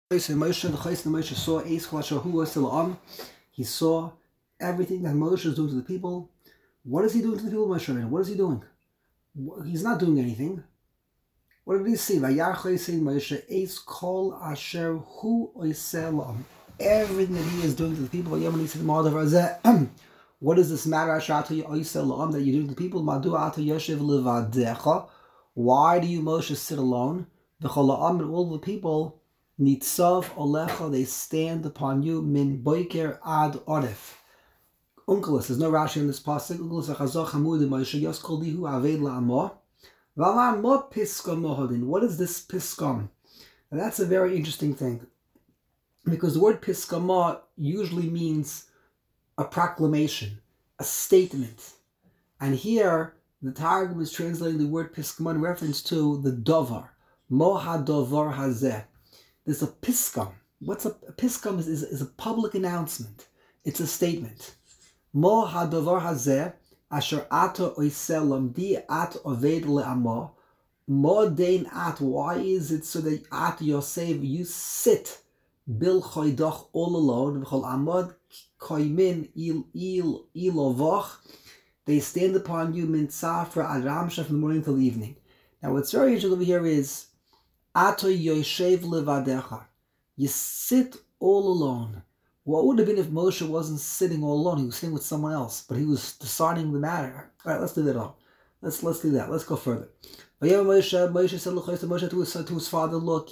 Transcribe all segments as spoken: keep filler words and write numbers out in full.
Moshe saw He saw everything that Moshe is doing to the people. What is he doing to the people, Moshe Rabbeinu? What is he doing? He's not doing anything. What did he see? Everything that he is doing to the people. What does this matter that you're doing to the people? Why do you, Moshe, sit alone? All the people, Nitzav Olecha, they stand upon you, min boiker ad oref. Unkelos, there's no Rashi in this pasuk. Unkelos achazor chamud Moshe yos kol dihu aved la'amo. V'ala'amo piskam mohodin. What is this piskam? And that's a very interesting thing, because the word piskama usually means a proclamation, a statement, and here the Targum is translating the word piskama in reference to the dovar. Mo ha-dovar hazeh. There's a piskam. What's a, a piskam is, is, is a public announcement. It's a statement. Mo ha-dovar hazeh asher ato oiseh lamdi at oved le'amo. Mo dein at. Why is it so that at Yosef you sit bil choydach all alone? V'chol amod koimin il il ilovach. They stand upon you min tzafra ad ramsha from the morning till the evening. Now what's very interesting over here is Ato yoshev levadecha. You sit all alone. What would have been if Moshe wasn't sitting all alone? He was sitting with someone else, but he was deciding the matter. All right, let's do that all. Let's let's do that. Let's go further. Moshe, Moshe said Moshe to his, to his father, look,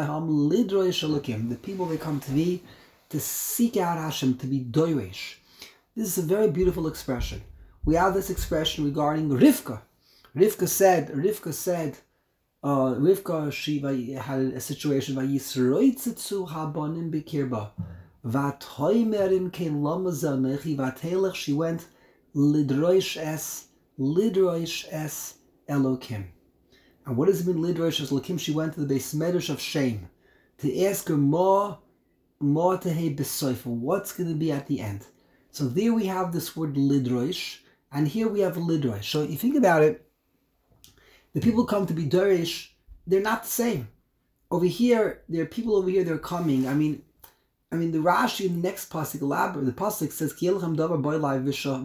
the people, they come to me to seek out Hashem, to be doiresh. This is a very beautiful expression. We have this expression regarding Rivka. Rivka said, Rivka said, Uh, Rivka, she had a situation where Yisroitzitzu habonim bikirba, vatoimerim kein lamazanechi vatelech. She went lidroish es lidroish es Elokim. And what does it mean lidroish es Elokim? She went to the Beis Medrash of shame to ask her more more tehei besoifa. What's going to be at the end? So there we have this word lidroish, and here we have lidroish. So you think about it. The people come to be Dorish, they're not the same. Over here, there are people over here, they're coming. I mean, I mean, the Rashi in the next pasuk, the pasuk says, Kielchem davar boilai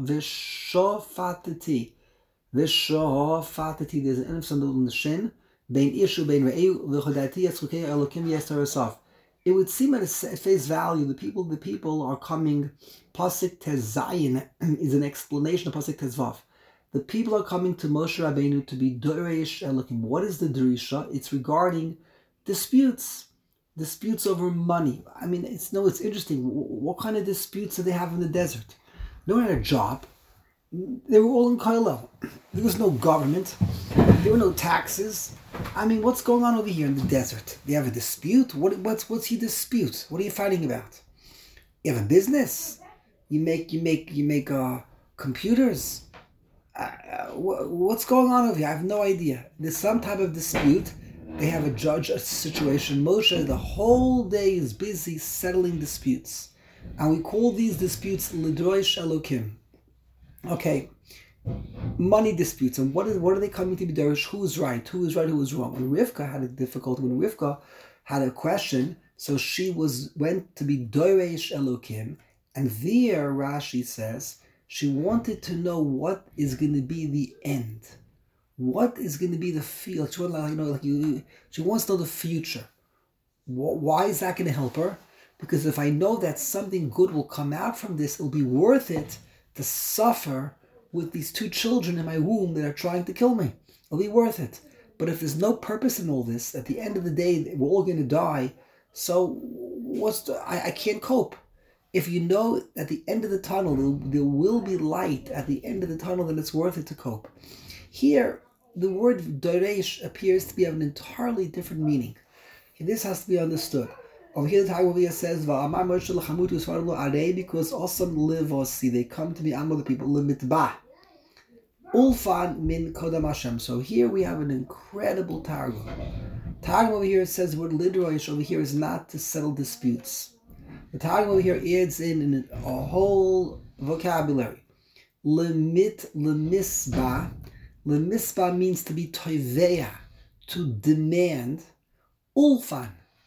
vishofatati. Vishofatati, there's an enif sandal in the shin, bein ishu, bein re'eu, v'chodati, yatzukei, elokim, yestarasaf. It would seem at face value, the people, the people are coming, pasuk tezayin is an explanation of pasuk tezvav. The people are coming to Moshe Rabbeinu to be Doresh Elokim. What is the Drisha? It's regarding disputes. Disputes over money. I mean, it's no, it's interesting. What kind of disputes do they have in the desert? No one had a job. They were all in Kailo. There was no government. There were no taxes. I mean, what's going on over here in the desert? They have a dispute? What, what's what's he dispute? What are you fighting about? You have a business? You make you make you make uh, computers? Uh, what's going on over here? I have no idea. There's some type of dispute. They have a judge a situation. Moshe, the whole day is busy settling disputes. And we call these disputes Lidroish Elokim. Okay. Money disputes. And what is what are they coming to be Derish? Who is right? Who is right? Who is wrong? When Rivka had a difficulty, when Rivka had a question, so she was went to be Derish Elokim. And there Rashi says, she wanted to know what is going to be the end. What is going to be the field? She, wanted, you know, like you, she wants to know the future. Why is that going to help her? Because if I know that something good will come out from this, it'll be worth it to suffer with these two children in my womb that are trying to kill me. It'll be worth it. But if there's no purpose in all this, at the end of the day, we're all going to die. So what's the, I, I can't cope. If you know at the end of the tunnel, there will be light at the end of the tunnel, then it's worth it to cope. Here, the word Doresh appears to be of an entirely different meaning. This has to be understood. Over here, the Targum says, because awesome livosi, they come to be among the people, limitba. Ulfan min kodam Hashem. So here we have an incredible Targum. Targum over here says the word lidroish over here is not to settle disputes. The Targum over here adds in a whole vocabulary. Lemit, lemisba. Lemisba means to be toiveya, to demand. Ulfan.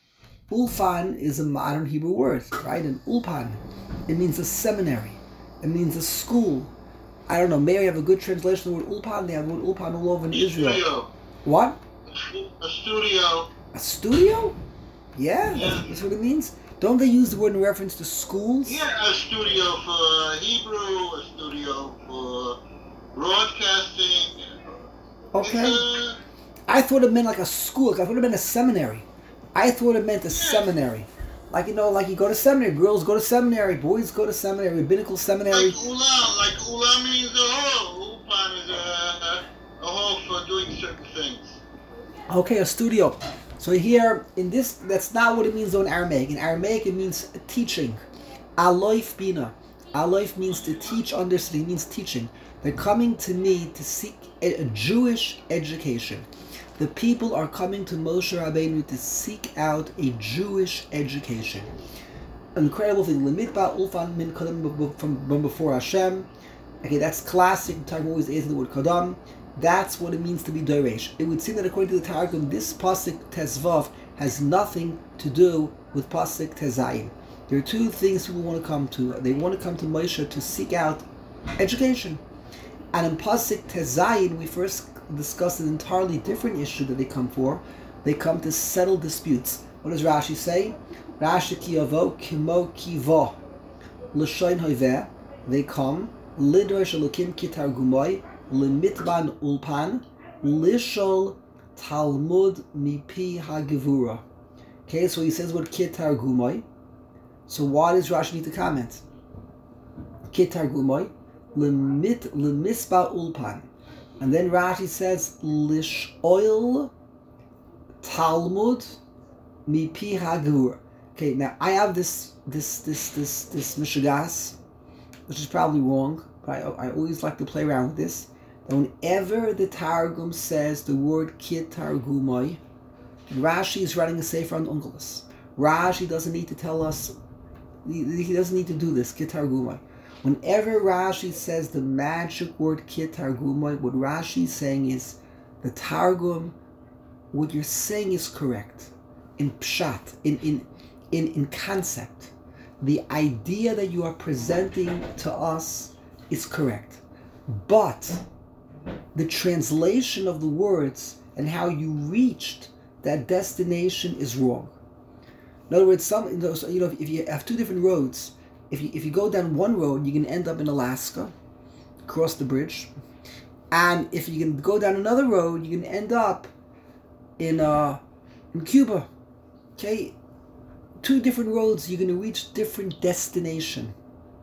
Ulpan is a modern Hebrew word, right? An ulpan, it means a seminary. It means a school. I don't know, maybe have a good translation of the word ulpan. They have the word ulpan all over in Israel. Studio. What? A studio. A studio? Yeah, Yeah. That's, that's what it means. Don't they use the word in reference to schools? Yeah, a studio for Hebrew, a studio for broadcasting. Okay. It's a, I thought it meant like a school. I thought it meant a seminary. I thought it meant a Yeah. seminary. Like, you know, like you go to seminary. Girls go to seminary. Boys go to seminary. Rabbinical seminary. like ulam, like ulam means a hall. Ulpan is a, a hall for doing certain things. Okay, a studio. So here, in this, that's not what it means though in Aramaic. In Aramaic, it means teaching. Aloif bina. Aloif means to teach, understand. It means teaching. They're coming to me to seek a, a Jewish education. The people are coming to Moshe Rabbeinu to seek out a Jewish education. An incredible thing. Lemitba ulfan min kadam from before Hashem. Okay, that's classic. The Targum always adds the word kadam. That's what it means to be Doresh. It would seem that according to the Targum, this pasuk Tezvav has nothing to do with pasuk Tezayim. There are two things people want to come to. They want to come to Moshe to seek out education. And in pasuk Tezayim, we first discussed an entirely different issue that they come for. They come to settle disputes. What does Rashi say? Rashi ki yavo kimo kivo l'shoin hoiveh. They come lidrosh elokim ki targumoi Limitban ulpan, lishol talmud mipi hagevura. Okay, so he says what kitar gumoi. So why does Rashi need to comment? Kitar gumoi, limit limisba ulpan, and then Rashi says lishol talmud mipi hagevura. Okay, now I have this this this this this mishagas, which is probably wrong, but I, I always like to play around with this. Whenever the Targum says the word kit targumai, Rashi is writing a sefer on Onkelos. Rashi doesn't need to tell us, he, he doesn't need to do this, kit targumai. Whenever Rashi says the magic word kit targumai, what Rashi is saying is, the Targum, what you're saying is correct. In pshat, in, in, in, in concept. The idea that you are presenting to us is correct. But the translation of the words and how you reached that destination is wrong. In other words, some you know, if you have two different roads, if you if you go down one road, you can end up in Alaska, cross the bridge, and if you can go down another road, you can end up in uh in Cuba. Okay, two different roads, you're going to reach different destination.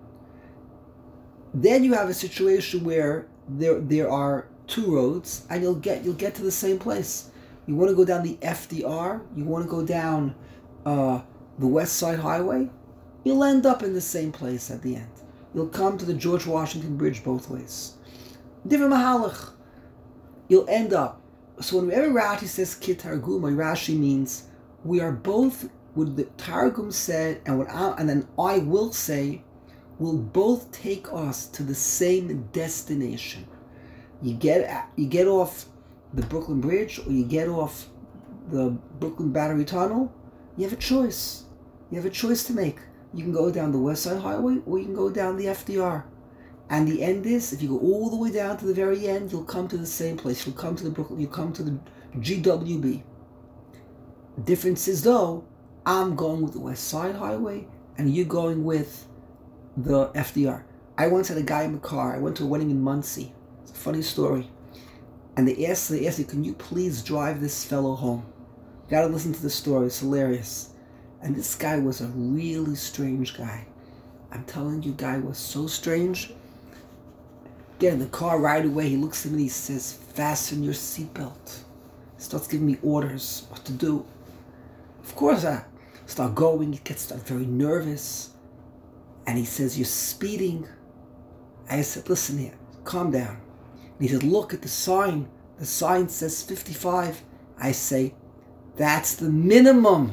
Then you have a situation where there there are two roads, and you'll get you'll get to the same place. You want to go down the F D R, you want to go down uh, the West Side Highway, you'll end up in the same place at the end. You'll come to the George Washington Bridge both ways. Different mahalach. You'll end up. So whenever Rashi says kit targumai, Rashi means we are both what the Targum said, and what I, and then I will say, will both take us to the same destination. You get you get off the Brooklyn Bridge, or you get off the Brooklyn Battery Tunnel. You have a choice. You have a choice to make. You can go down the West Side Highway, or you can go down the F D R. And the end is, if you go all the way down to the very end, you'll come to the same place. You'll come to the Brooklyn. You'll come to the G W B. Difference is though, I'm going with the West Side Highway, and you're going with the F D R. I once had a guy in the car. I went to a wedding in Muncie. It's a funny story. And they asked, they asked me, can you please drive this fellow home? You gotta listen to the story. It's hilarious. And this guy was a really strange guy. I'm telling you, guy was so strange. Get in the car right away. He looks at me and he says, fasten your seatbelt. He starts giving me orders what to do. Of course, I start going. He gets start very nervous. And he says, you're speeding. I said, listen here, calm down. And he said, look at the sign. The sign says fifty-five. I say, that's the minimum.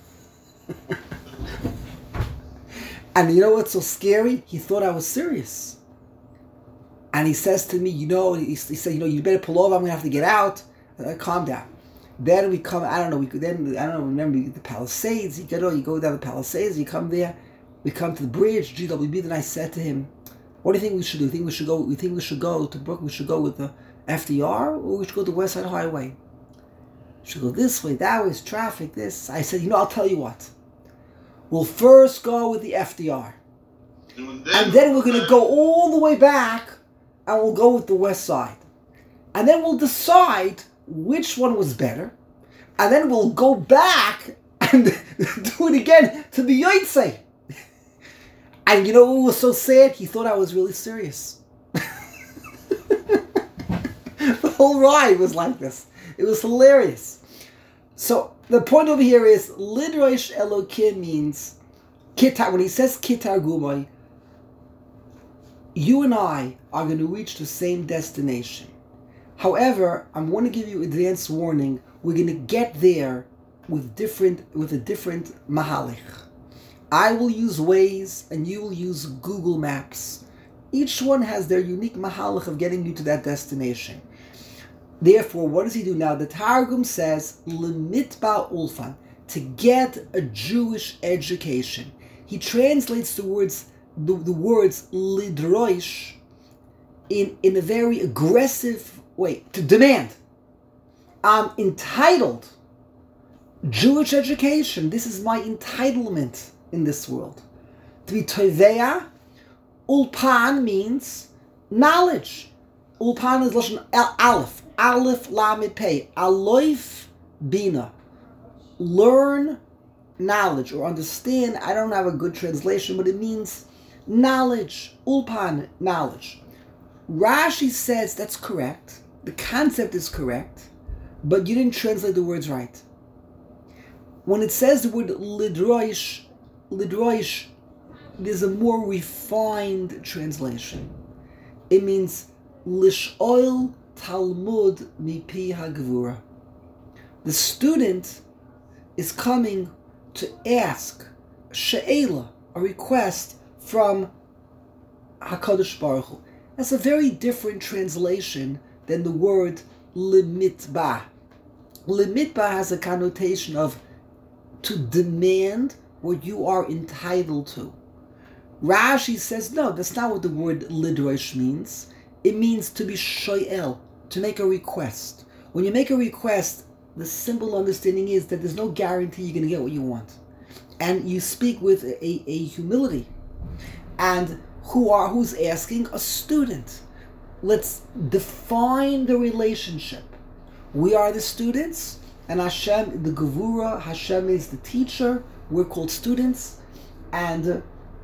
And you know what's so scary? He thought I was serious. And he says to me, you know, he, he said, you know, you better pull over. I'm going to have to get out. I said, calm down. Then we come, I don't know, we could then, I don't know, remember the Palisades, you go, you go down the Palisades, you come there, we come to the bridge, G W B, then I said to him, what do you think we should do? You think we should go, we think we should go to Brooklyn, we should go with the F D R, or we should go to the West Side Highway? We should go this way, that way, it's traffic, this. I said, you know, I'll tell you what. We'll first go with the F D R. And then, and then we're going to go all the way back, and we'll go with the West Side. And then we'll decide which one was better, and then we'll go back and do it again to the Yotzei. And you know what was so sad? He thought I was really serious. The whole ride was like this. It was hilarious. So the point over here is Lidrosh Elokim means Kitar. When he says Kitar Gumai, you and I are going to reach the same destination. However, I'm going to give you advance warning. We're going to get there with different with a different mahalich. I will use Waze and you will use Google Maps. Each one has their unique mahalich of getting you to that destination. Therefore, what does he do now? The Targum says Lemitba Ulfan, to get a Jewish education. He translates the words the, the words lidroish in in a very aggressive way, to demand. I'm entitled. Jewish education, this is my entitlement in this world. To be toveya, ulpan means knowledge. Ulpan is lashon aleph, aleph lamed pei, aloif bina. Learn knowledge or understand. I don't have a good translation, but it means knowledge. Ulpan, knowledge. Rashi says that's correct. The concept is correct, but you didn't translate the words right. When it says the word lidroish, lidroish, there's a more refined translation. It means lishoil talmud mipi hagvura. The student is coming to ask she'ela, a request from HaKadosh Baruch Hu. That's a very different translation than the word limitba. Limitba has a connotation of to demand what you are entitled to. Rashi says, no, that's not what the word lidrosh means. It means to be shoyel, to make a request. When you make a request, the simple understanding is that there's no guarantee you're going to get what you want. And you speak with a, a humility. And who are who's asking? A student. Let's define the relationship. We are the students, and Hashem, the Gevura, Hashem is the teacher. We're called students, and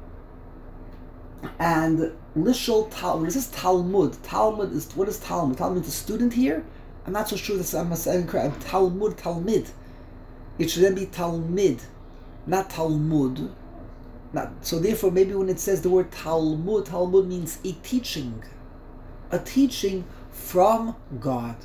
and Lishol Talmud. This is Talmud. Talmud is what is Talmud? Talmud is a student here. I'm not so sure this. I'm saying correct. Talmud, Talmid. It should then be Talmid, not Talmud. Not, so therefore, maybe when it says the word Talmud, Talmud means a teaching. A teaching from God.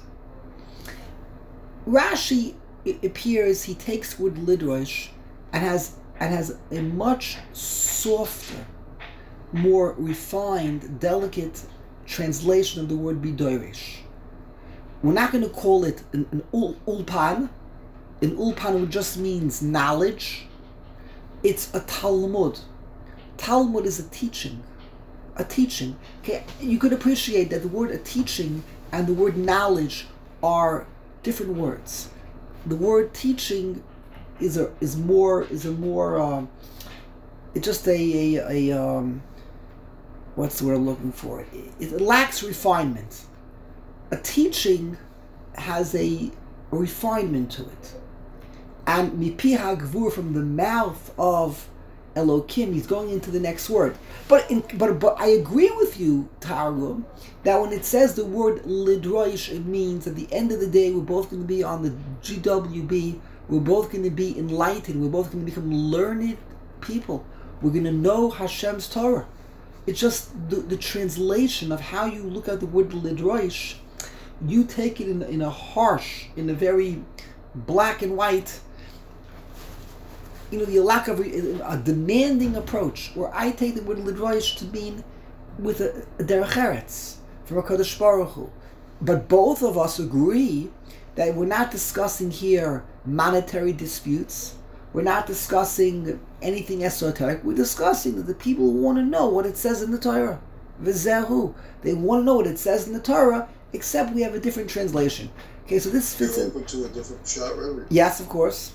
Rashi, it appears, he takes word lidrosh and has and has a much softer, more refined, delicate translation of the word bidoirish. We're not going to call it an, an ul, ulpan. An ulpan just means knowledge. It's a Talmud. Talmud is a teaching. A teaching. Okay, you could appreciate that the word a teaching and the word knowledge are different words. The word teaching is a is more is a more um, it's just a a, a um, what's the word I'm looking for? It, it lacks refinement. A teaching has a, a refinement to it, and mipi hagvur, from the mouth of Elokim, he's going into the next word. But in, but but I agree with you, Targum, that when it says the word lidroish, it means at the end of the day we're both going to be on the G W B. We're both going to be enlightened. We're both going to become learned people. We're going to know Hashem's Torah. It's just the, the translation of how you look at the word lidroish. You take it in in a harsh, in a very black and white. You know, the lack of a demanding approach, where I take the word lidroish to mean with a derech eretz from HaKadosh Baruch Hu. But both of us agree that we're not discussing here monetary disputes. We're not discussing anything esoteric. We're discussing that the people want to know what it says in the Torah. V'zehu. They want to know what it says in the Torah, except we have a different translation. Okay, so this fits You're in. open to a different shot, Rabbi? Yes, of course.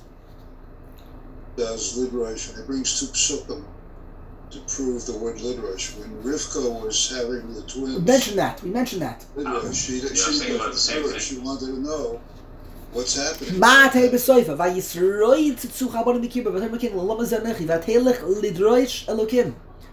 Does liberation. It brings two psukim to prove the word liberation. When Rivka was having the twins, We mentioned that. We mentioned that. liberation, she, Yeah, I was she, thinking about the same thing. she wanted to know what's happening. Ma'atei b'soifa, vayisroi tzitzu chabonim b'kibur, v'atei b'kim l'lom zanechi, v'atelech lidroish elokim.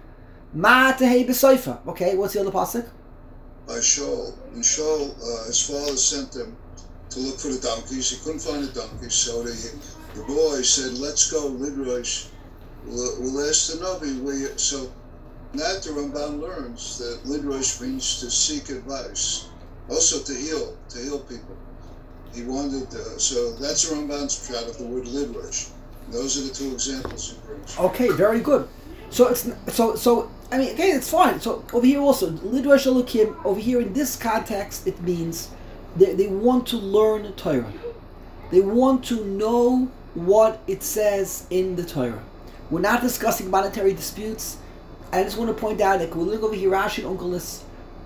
Ma'atei b'soifa. Okay, what's the other pasuk? By Shaul. When Shaul, uh, his father sent him to look for the donkeys. He couldn't find the donkeys, so the, the boy said, let's go, Lidrosh. We'll, we'll ask the Navi. We, so that the Ramban learns that Lidrosh means to seek advice. Also to heal, to heal people. He wanted, uh, so that's the Ramban's shot of the word Lidrosh. Those are the two examples he brings. Okay, very good. So it's so so. I mean, okay, it's fine. So over here also, Lidrosh Elokim. Over here in this context, it means they they want to learn Torah. They want to know what it says in the Torah. We're not discussing monetary disputes. I just want to point out that when we look over here, Rashi and Onkelos,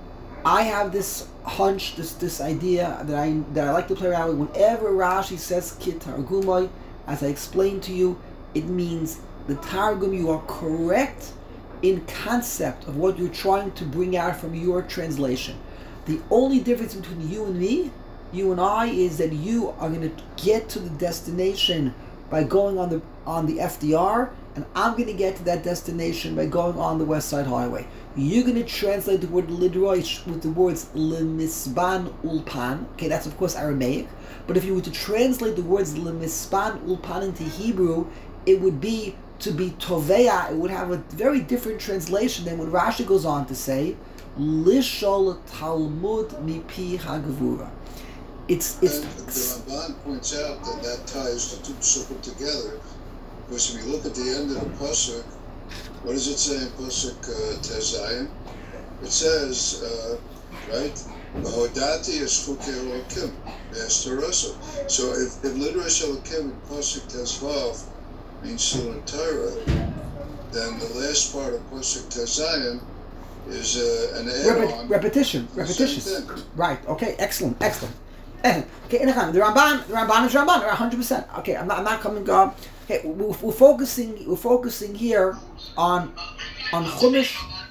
I have this hunch, this this idea that I that I like to play around with. Whenever Rashi says Kit Targumai, as I explained to you, it means the Targum, you are correct in concept of what you're trying to bring out from your translation. The only difference between you and me, you and I, is that you are going to get to the destination by going on the on the F D R, and I'm going to get to that destination by going on the West Side Highway. You're going to translate the word lidroish with the words lemisban ulpan. Okay, that's of course Aramaic. But if you were to translate the words lemisban ulpan into Hebrew, it would be to be toveya. It would have a very different translation than what Rashi goes on to say, lishol talmud mipi hagavura. It's it's. And the Ramban points out that that ties the two psukim together, because if you look at the end of the pasuk, what does it say in pasuk uh, Tezayim? It says, uh, right, "V'hodati eschukei Elokim v'estaraso." So if if lidrosh Elokim in pasuk Tezvav means to learn Torah, then the last part of pasuk Tezayim is uh, an add-on. Repet- repetition, repetitious. Right. Okay. Excellent. Excellent. Okay. The Ramban, the Ramban is Ramban. one hundred percent. Okay. I'm not. I'm not coming. Uh, okay. We're, we're focusing. We're focusing here on on Chumash.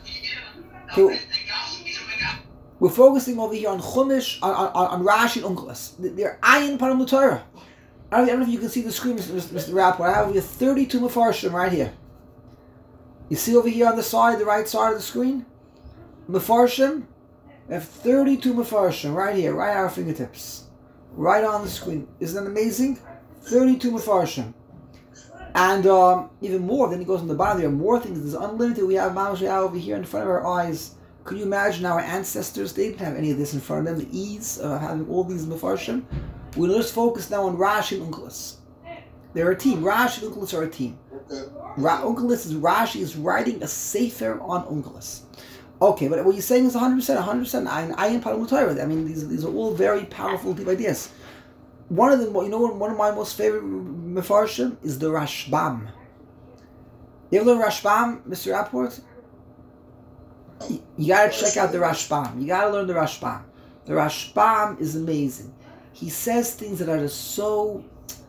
Okay, we're focusing over here on Chumash, on on, on Rashi and Onkelos. They're ayin param l'Torah. I don't, I don't know if you can see the screen, Mister Mister Rapport. I have here thirty-two Mefarshim right here. You see over here on the side, the right side of the screen? Mefarshim. We have thirty-two Mefarshim right here, right at our fingertips. Right on the screen. Isn't that amazing? thirty-two Mefarshim. And um, even more, then it goes on the bottom, there are more things. There's unlimited. We have Mamash over here in front of our eyes. Could you imagine our ancestors? They didn't have any of this in front of them. The ease of having all these Mefarshim. We'll just focus now on Rashi and Onkelos. They're a team. Rashi and Onkelos are a team. Ra- Onkelos is Rashi is writing a sefer on Onkelos. Okay, but what you're saying is one hundred percent, one hundred percent. I am part of Torah. I mean, these these are all very powerful deep ideas. One of them, you know, one of my most favorite Mefarshim is the Rashbam. You ever learn Rashbam, Mister Rapport? You, you gotta check out the Rashbam. You gotta learn the Rashbam. The Rashbam is amazing. He says things that are just so,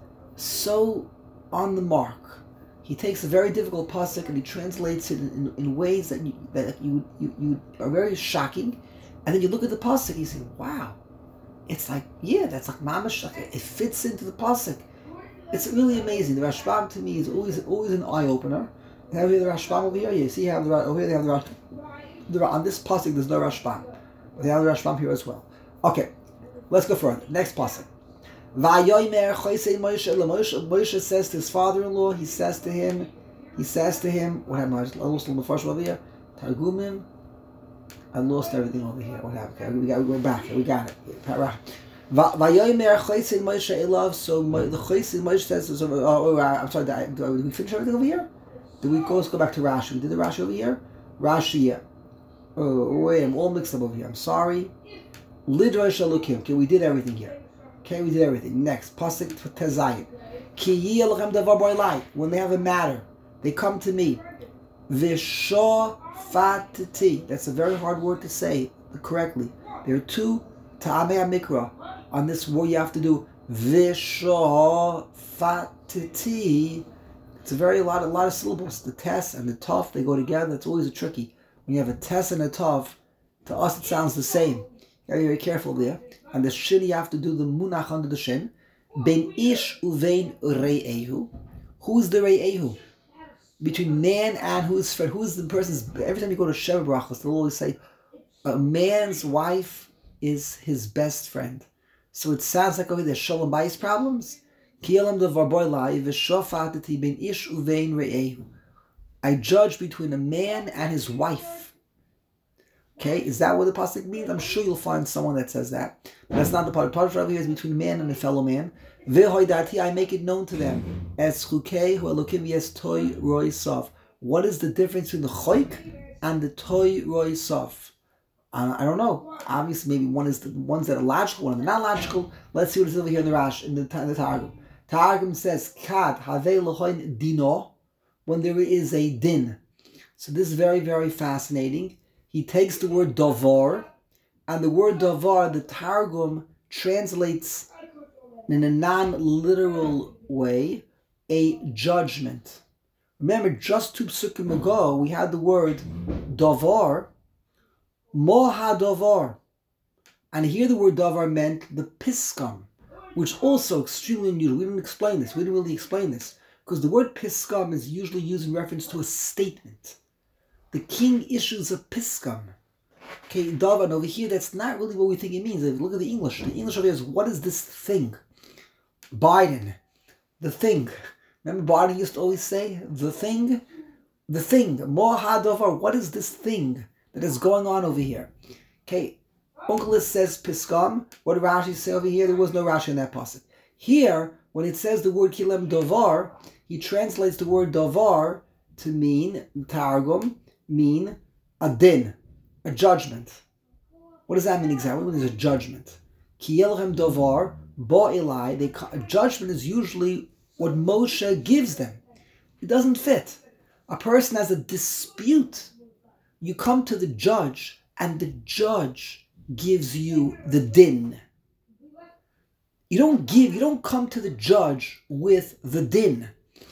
so on the mark. He takes a very difficult pasuk and he translates it in, in, in ways that you that you, you you are very shocking, and then you look at the pasuk and you say, "Wow, it's like yeah, that's like mamash. It fits into the pasuk. It's really amazing." The Rashbam to me is always always an eye opener. And have you the Rashbam over here? You see, how the over here they have the Rashbam. The, on this pasuk there's no Rashbam, but they have the Rashbam here as well. Okay, let's go further. Next pasuk. Vayomer Choisei Moshe Moshe Moshe says to his father-in-law, he says to him, he says to him, what happened? I lost the Mefarshim over here. Targumim. I lost everything over here. What happened? Okay, we got to go back. We got it. Vayomer Choisei Moshe Elav. So the Choisei Moshe says, oh, oh, I'm sorry, did, did we finish everything over here? Did we go, let's go back to Rashi. We did the Rashi over here? Rashi, yeah. Oh, wait, I'm all mixed up over here. I'm sorry. Lidrosh Elokim. Okay, we did everything here. Okay, we did everything. Next, pasuk tezayin. Ki yi elechem davar b'olai. When they have a matter, they come to me. Vishofatiti. That's a very hard word to say correctly. There are two ta'amei mikra. On this word you have to do vishofatiti. It's a very lot, a lot of syllables. The tes and the tov, they go together. It's always a tricky. When you have a tes and a tov, to us it sounds the same. You gotta be very careful there. And the shin, you have to do the munach under the shin. Ben ish uvein re'ehu. Who's the re'ehu? Between man and who's friend. Who's the person's... Every time you go to Sheva Brachos, they'll always say, a man's wife is his best friend. So it sounds like over there, Shalom Bayis problems. I judge between a man and his wife. Okay, is that what the pasuk means? I'm sure you'll find someone that says that. But that's not the part. The part of here is between a man and a fellow man. I make it known to them as chukei hu elokim yes toy roi sof. What is the difference between the choik and the toy roi sof? Uh, I don't know. Obviously, maybe one is the ones that are logical, one is not logical. Let's see what it is over here in the Rash, in the, in the Targum. Targum says, Kad havei lechoin dino, when there is a din. So this is very, very fascinating. He takes the word davar, and the word davar, the Targum translates in a non-literal way, a judgment. Remember, just two psukim ago, we had the word davar, Mohadovar. And here the word davar meant the piskam, which also extremely unusual. We didn't explain this. We didn't really explain this. Because the word piskam is usually used in reference to a statement. The king issues a piskam. Okay, davar, and over here, that's not really what we think it means. If you look at the English. The English over here is, what is this thing? Biden. The thing. Remember Biden used to always say, the thing? The thing. Mohadovar. What is this thing that is going on over here? Okay, Onkelos says piskam. What did Rashi say over here? There was no Rashi in that pasuk. Here, when it says the word kilem davar, he translates the word davar to mean, Targum, mean a din, a judgment. What does that mean exactly? What is a judgment? Ki yelchem davar, bo elai, a judgment is usually what Moshe gives them. It doesn't fit. A person has a dispute. You come to the judge, and the judge gives you the din. You don't give, you don't come to the judge with the din.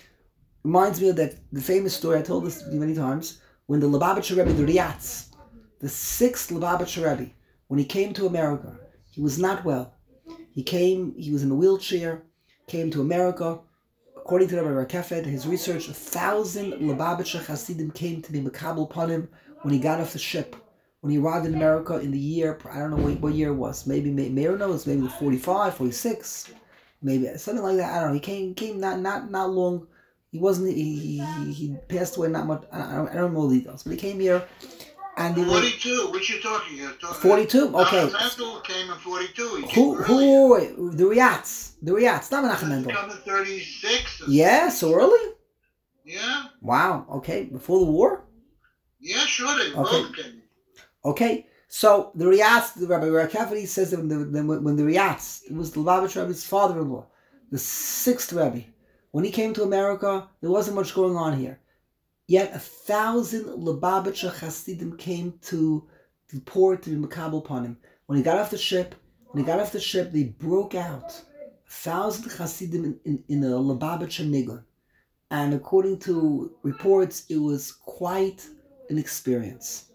Reminds me of that the famous story, I told this many times, when the Lubavitcher Rebbe, the Riatz, the sixth Lubavitcher Rebbe, when he came to America, he was not well. He came, he was in a wheelchair, came to America. According to Rabbi Rakefed, his research, a thousand Lubavitcher Hasidim came to be Makabel upon him when he got off the ship. When he arrived in America in the year, I don't know what, what year it was, maybe Meir knows, maybe the forty-five, forty-six, maybe something like that. I don't know. He came came not not not long. He wasn't. He he, he passed away not much. I don't, I don't know the details, but he came here, and they were forty-two. What you talking? You're talking forty-two. Okay. Menachem came in forty-two. He Who came who wait, the Riatz, the Riatz, not Menachem Mendel. Come in thirty-six. Yeah, so early. Yeah. Wow. Okay, before the war. Yeah, sure. They Okay. both came. Okay, so the Riatz, the Rabbi Rakefed says that when the, when the Riatz, it was the Lubavitcher Rebbe's father-in-law, the sixth Rebbe, when he came to America, there wasn't much going on here. Yet a thousand Lubavitcher Hasidim came to the port to be Makabel upon him. When he got off the ship, when he got off the ship, they broke out. A thousand Hasidim in, in, in a Lubavitcher Nigun. And according to reports, it was quite an experience.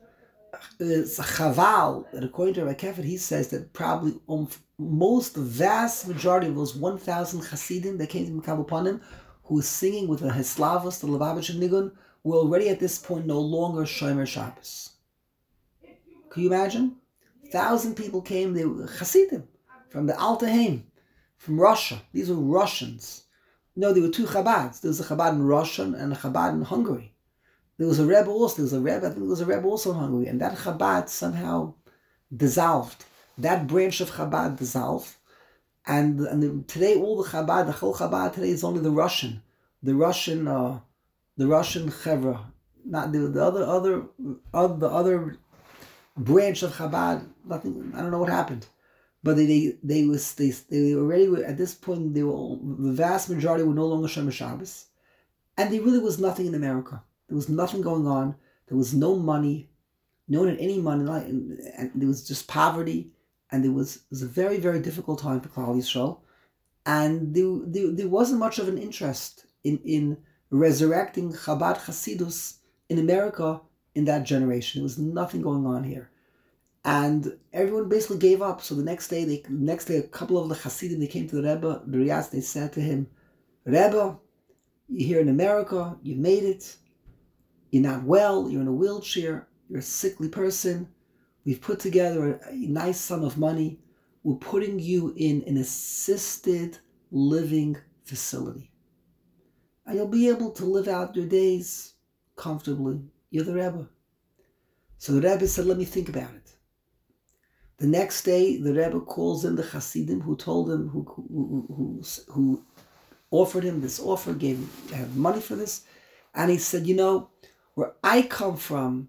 It's a chaval that according to Rakefed, he says that probably um, most, the vast majority of those one thousand Hasidim that came to Makabel upon him, who was singing with the Heslavos, the Lubavitcher Nigun, were already at this point no longer Shomer Shabbos. Can you imagine? A thousand people came, they were Hasidim, from the Alta Haim, from Russia. These were Russians. No, there were two Chabads. There was a Chabad in Russia and a Chabad in Hungary. There was a Rebbe also, there was a Rebbe, I think there was a Rebbe also in Hungary, and that Chabad somehow dissolved. That branch of Chabad dissolved, and, and the, today all the Chabad, the whole Chabad today is only the Russian, the Russian, uh, the Russian Chevra, not the, the other, other, other, the other branch of Chabad. Nothing. I don't know what happened. but they they they was they they already were at this point. They were the vast majority were no longer Shomer Shabbos, and there really was nothing in America. There was nothing going on. There was no money, no one had any money, and there was just poverty, and there was it was a very very difficult time for Klal Yisrael, and there, there there wasn't much of an interest in in resurrecting Chabad Hasidus in America in that generation. There was nothing going on here. And everyone basically gave up. So the next day, they next day, a couple of the Hasidim, they came to the Rebbe, the Riyaz, they said to him, Rebbe, you're here in America, you made it, you're not well, you're in a wheelchair, you're a sickly person, we've put together a, a nice sum of money, we're putting you in an assisted living facility. And you'll be able to live out your days comfortably. You're the Rebbe. So the Rebbe said, let me think about it. The next day, the Rebbe calls in the Hasidim who told him, who who, who, who offered him this offer, gave him have money for this, and he said, you know, where I come from,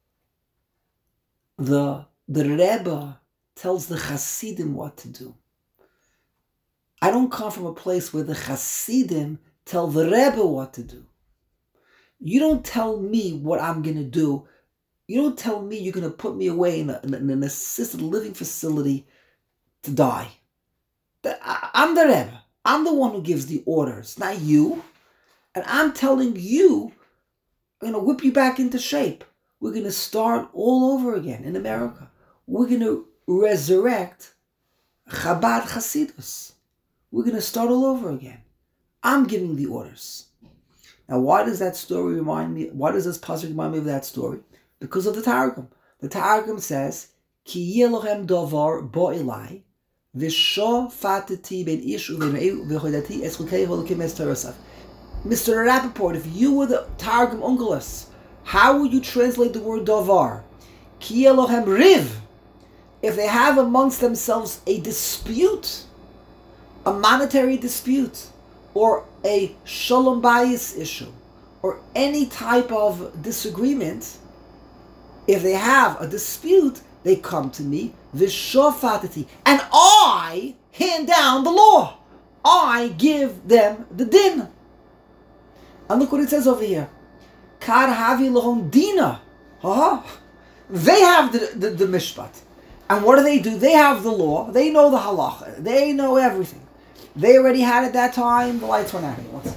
the the Rebbe tells the Hasidim what to do. I don't come from a place where the Hasidim tell the Rebbe what to do. You don't tell me what I'm going to do. You don't tell me you're going to put me away in, a, in an assisted living facility to die. I'm the Rebbe. I'm the one who gives the orders, not you. And I'm telling you, I'm going to whip you back into shape. We're going to start all over again in America. We're going to resurrect Chabad Hasidus. We're going to start all over again. I'm giving the orders. Now, why does that story remind me? Why does this pasuk remind me of that story? Because of the Targum. The Targum says, "Ki yelochem davar bo elai, v'sho fatati ben ish uve'mei v'chodati eschukei holokim es terasav." Mister Rappaport, if you were the Targum Onkelos, how would you translate the word davar? Ki yelochem riv. If they have amongst themselves a dispute, a monetary dispute, or a shalom bayis issue, or any type of disagreement, if they have a dispute, they come to me, vishofatati, and I hand down the law. I give them the din. And look what it says over here. Kar havi lahom dina. Uh-huh. They have the, the, the mishpat. And what do they do? They have the law. They know the halacha. They know everything. They already had it that time. The lights went out here. What's it?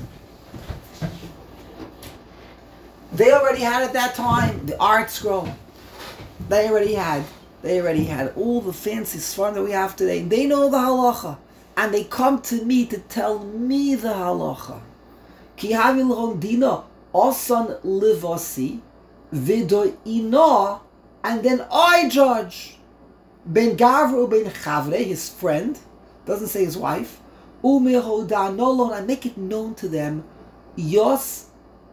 They already had at that time the art scroll. They already had. They already had all the fancy svarim that we have today. They know the halacha, and they come to me to tell me the halacha. Ki havi l'hom dina osan livasi v'do ina, and then I judge ben gavra ben chavre, his friend, doesn't say his wife. Umehoda nolon, I make it known to them. Yos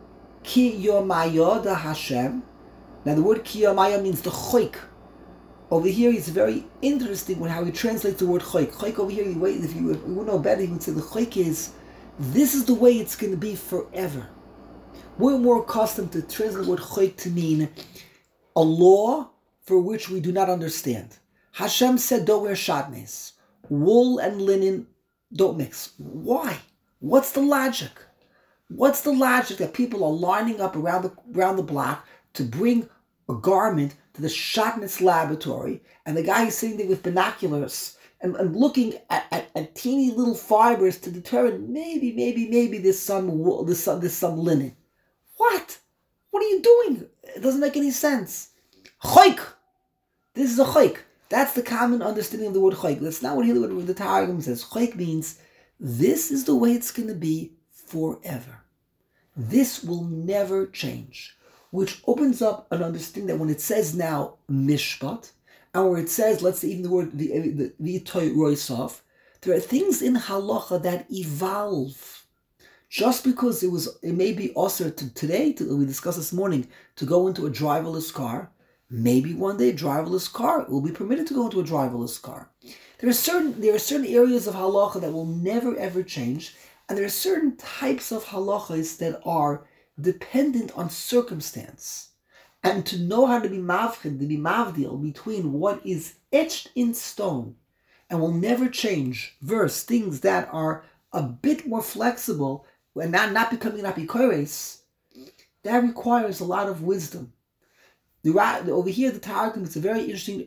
ki yomaya da Hashem. Now the word ki yomaya means the choik. Over here, it's very interesting when how he translates the word choik. Choik over here, you wait, if you, if you would know better, he would say the choik is, this is the way it's going to be forever. We're more accustomed to translate the word choik to mean a law for which we do not understand. Hashem said, don't wear shatnez. Wool and linen don't mix. Why? What's the logic? What's the logic that people are lining up around the around the block to bring a garment to the Shatnez laboratory, and the guy is sitting there with binoculars and, and looking at, at, at teeny little fibers to determine maybe, maybe, maybe there's some wool, there's some, there's some linen. What? What are you doing? It doesn't make any sense. Choik. This is a choik. That's the common understanding of the word choik. That's not what the Targum says. Choik means this is the way it's going to be forever. This will never change. Which opens up an understanding that when it says now mishpat, and where it says, let's say even the word the the v'itoy roisov, there are things in halacha that evolve. Just because it was, it may be also to today, to, we discussed this morning, to go into a driverless car. Maybe one day a driverless car will be permitted to go into a driverless car. There are certain there are certain areas of halacha that will never ever change, and there are certain types of halachas that are dependent on circumstance. And to know how to be mavchid, to be mavdil between what is etched in stone and will never change, versus things that are a bit more flexible and not, not becoming apikores, that requires a lot of wisdom. The, over here, the Targum, it's a very interesting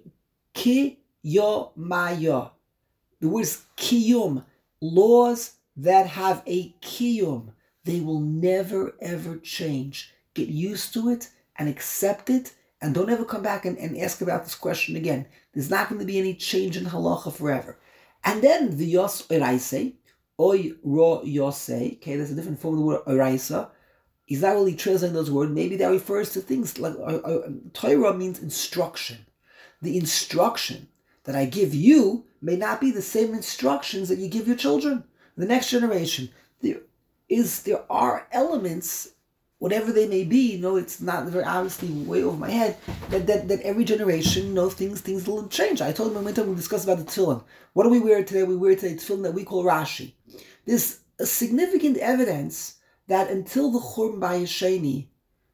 kiyomaya. The word is kiyum, laws that have a kiyum. They will never ever change. Get used to it and accept it, and don't ever come back and, and ask about this question again. There's not going to be any change in halacha forever. And then the yos oraise, oy ro yose, okay, that's a different form of the word oraisa. He's not really translating those words. Maybe that refers to things like uh, uh, Torah means instruction. The instruction that I give you may not be the same instructions that you give your children, the next generation. There is, there are elements, whatever they may be, you know, it's not very obviously way over my head, that that, that every generation, you know, things things will change. I told him when we discussed about the tefillin. What do we wear today? We wear today tefillin that we call Rashi. There's a significant evidence that until the Churban Bayesheni,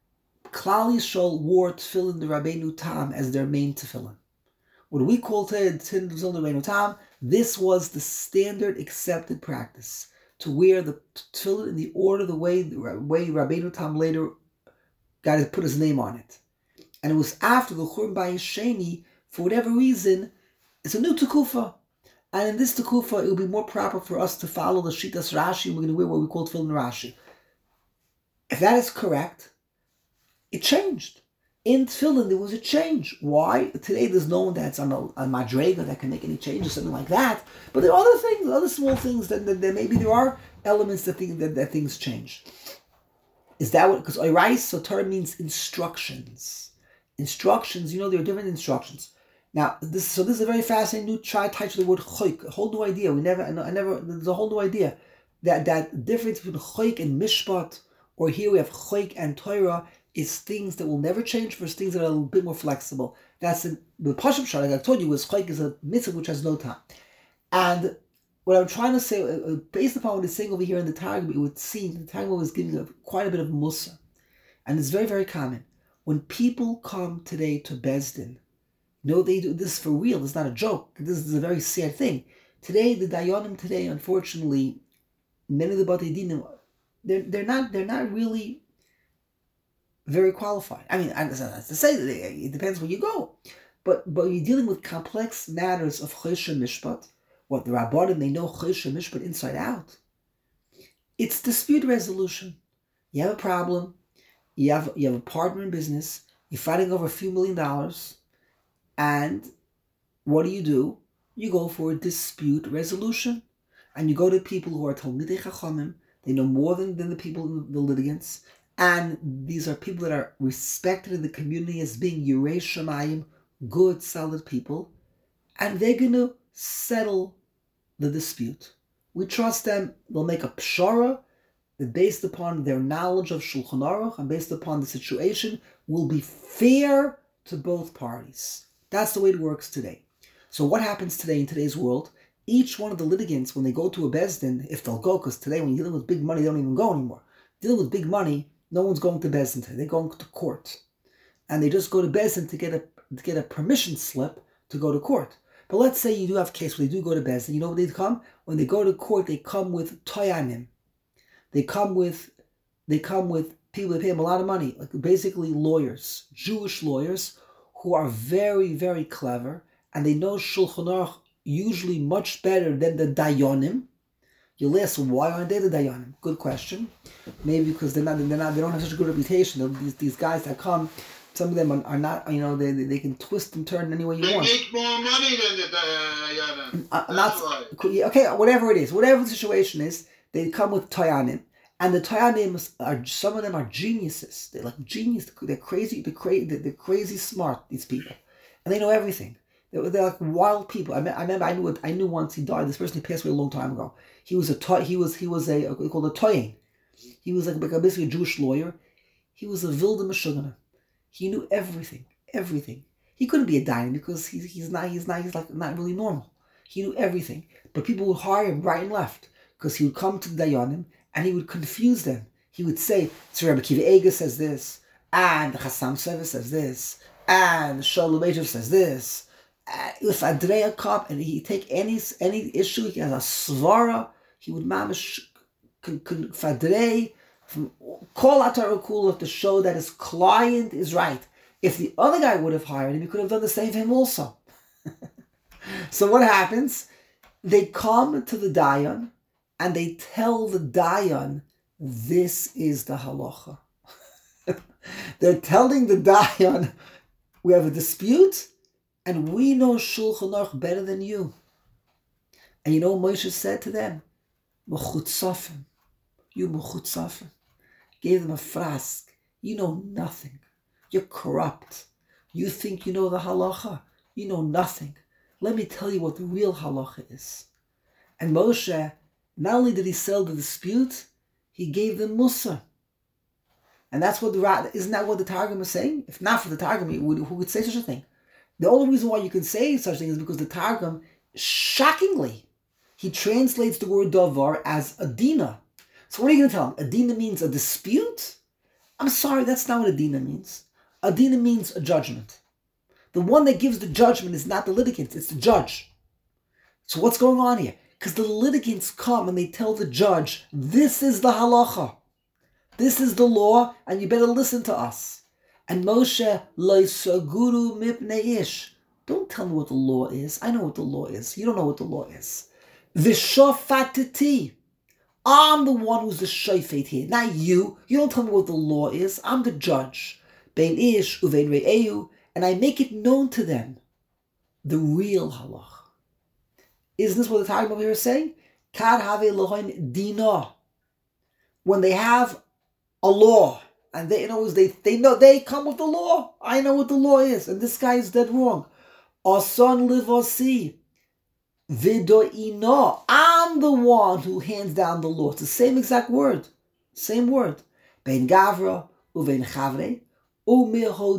Klal Yisrael wore tefillin the Rabbeinu Tam as their main tefillin. What we call today the tefillin the Rabbeinu Tam, this was the standard accepted practice, to wear the tefillin in the order, the way the way Rabbeinu Tam later got to put his name on it. And it was after the Churban Bayesheni, for whatever reason, it's a new tekufa. And in this tekufa, it will be more proper for us to follow the Shitas Rashi. We're going to wear what we call tefillin Rashi. If that is correct, it changed. In tefillin, there was a change. Why? Today, there's no one that's on a, a madrega that can make any changes, something like that. But there are other things, other small things that, that, that maybe there are elements that, think, that, that things change. Is that what? Because oirais, so Torah means instructions. Instructions, you know, there are different instructions. Now, this so this is a very fascinating new try touch the word choik, a whole new idea. We never, I never, there's a whole new idea that that difference between choik and mishpat, or here we have choik and Torah, is things that will never change versus things that are a little bit more flexible. That's in, the Pashup Shah, like I told you, was choik is a mitzvah which has no time. And what I'm trying to say, uh, based upon what it's saying over here in the Targum, it would seem the Targum is giving a, quite a bit of musa, and it's very very common when people come today to Bezdin. No, they do this for real. It's not a joke. This is a very sad thing. Today, the Dayanim today, unfortunately, many of the Batei Dinim, they're they're not they're not really very qualified. I mean, that's to say that it depends where you go, but but you're dealing with complex matters of Choshen Mishpat. What the Rabbanim, they know Choshen Mishpat inside out. It's dispute resolution. You have a problem. You have you have a partner in business. You're fighting over a few million dollars. And what do you do? You go for a dispute resolution. And you go to people who are Talmidei Chachamim. They know more than, than the people, the litigants. And these are people that are respected in the community as being Yirei Shamayim, good, solid people. And they're going to settle the dispute. We trust them. They'll make a pshara that based upon their knowledge of Shulchan Aruch and based upon the situation will be fair to both parties. That's the way it works today. So what happens today in today's world? Each one of the litigants, when they go to a Bezdin, if they'll go, because today when you're dealing with big money, they don't even go anymore. Dealing with big money, no one's going to Bezdin today. They're going to court. And they just go to Bezdin to get a to get a permission slip to go to court. But let's say you do have a case where they do go to Bezdin. You know what they come? When they go to court, they come with toyanim. They come with they come with people that pay them a lot of money, like basically lawyers, Jewish lawyers, who are very, very clever, and they know Shulchan Aruch usually much better than the Dayanim. You'll ask, why aren't they the Dayanim? Good question. Maybe because they're not, they're not, they don't have such a good reputation. These these guys that come, some of them are, are not, you know, they they can twist and turn any way you they want. They make more money than the Dayanim. Uh, That's not, why. okay, whatever it is, whatever the situation is, they come with Dayanim. And the Toyanim are, some of them are geniuses. They're like genius. They're crazy. They're crazy. They're crazy smart. These people, and they know everything. They're, they're like wild people. I, me, I remember. I knew. I knew once he died. This person he passed away a long time ago. He was a toy. He was. He was a, a called a toyin. He was like basically a Jewish lawyer. He was a Vilda Meshugana. He knew everything. Everything. He couldn't be a dayan because he's he's not. He's not. He's like not really normal. He knew everything. But people would hire him right and left because he would come to the dayanim. And he would confuse them. He would say, so Rabbi Kiva Eger says this, and the Chassam Sofer says this, and Shalom Eishav says this, if Andrea cup and he take any any issue, he has a svara, he would mamish fadrei call out Kula to show that his client is right. If the other guy would have hired him, he could have done the same for him also. So what happens? They come to the Dayan and they tell the Dayan, this is the halacha. They're telling the Dayan, we have a dispute and we know Shulchan Aruch better than you. And you know what Moshe said to them? Mechutzafim. You mechutzafim. Gave them a frask. You know nothing. You're corrupt. You think you know the halacha. You know nothing. Let me tell you what the real halacha is. And Moshe, not only did he settle the dispute, he gave them Musa. And that's what the isn't that what the Targum is saying? If not for the Targum, who would say such a thing? The only reason why you can say such a thing is because the Targum, shockingly, he translates the word davar as adina. So what are you going to tell him? Adina means a dispute? I'm sorry, that's not what adina means. Adina means a judgment. The one that gives the judgment is not the litigant, it's the judge. So what's going on here? Because the litigants come and they tell the judge, this is the halacha. This is the law, and you better listen to us. And Moshe, lo saguru mipnei ish. Don't tell me what the law is. I know what the law is. You don't know what the law is. Vishofatiti. I'm the one who's the shofet here, not you. You don't tell me what the law is. I'm the judge. Bein ish uvein re'eu. And I make it known to them, the real halach. Isn't this what the Targum over here is saying? Kad have lohoin dina. When they have a law, and they you know they they know they come with the law. I know what the law is, and this guy is dead wrong. Asan livasi vidoina. I'm the one who hands down the law. It's the same exact word, same word. Ben gavra uvein chavre. And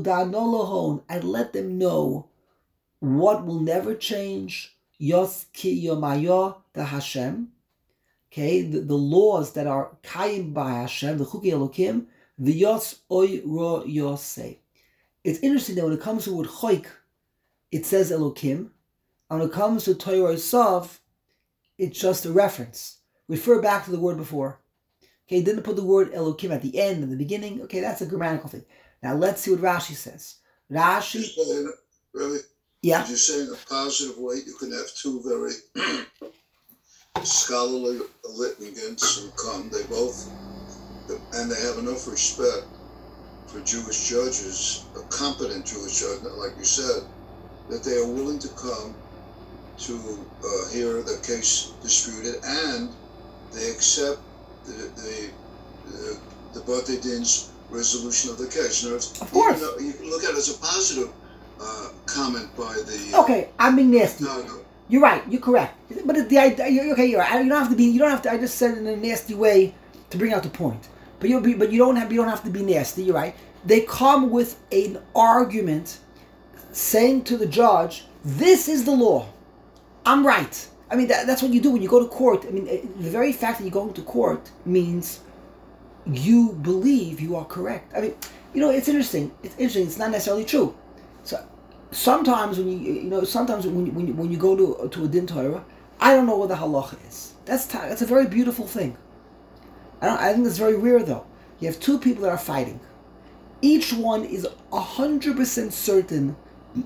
let them know what will never change. Yos ki yomaya the Hashem. Okay, the, the laws that are kayim by Hashem, the chuki elokim, the yos oy ro yosei. It's interesting that when it comes to the word choik, it says elokim. And when it comes to Torah Sav, it's just a reference. Refer back to the word before. Okay, it didn't put the word elokim at the end and the beginning. Okay, that's a grammatical thing. Now let's see what Rashi says. Rashi, saying, really? Yeah. You're saying in a positive way, you can have two very scholarly litigants who come. They both, and they have enough respect for Jewish judges, a competent Jewish judge, like you said, that they are willing to come to uh, hear the case disputed, and they accept the the the, the Batei Din's resolution of the case. Words, of course. You, know, you can look at it as a positive uh, comment by the. Okay, I'm being nasty. No, no. You're right. You're correct. But the idea, okay, you're right. You don't have to be. You don't have to. I just said it in a nasty way to bring out the point. But you, but you don't have. You don't have to be nasty. You're right. They come with an argument, saying to the judge, "This is the law. I'm right." I mean, that, that's what you do when you go to court. I mean, the very fact that you're going to court means you believe you are correct. I mean, you know, it's interesting. It's interesting. It's not necessarily true. So sometimes when you, you know, sometimes when you, when you, when you go to to a din Torah, I don't know what the halacha is. That's that's a very beautiful thing. I don't. I think it's very rare though. You have two people that are fighting. Each one is a hundred percent certain